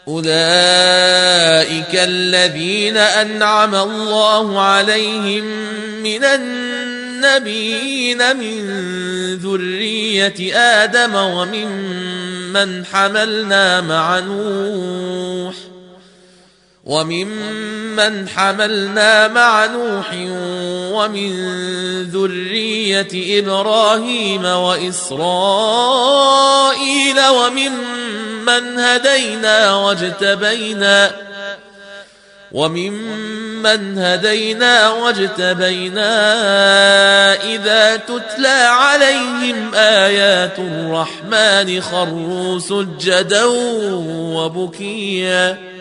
أولئك الذين أنعم الله عليهم من النبيين من ذرية آدم وممن حملنا مع نوح ومن ذرية إبراهيم وإسرائيل وممن هدينا واجتبينا إذا تتلى عليهم آيات الرحمن خروا سجدا وبكيا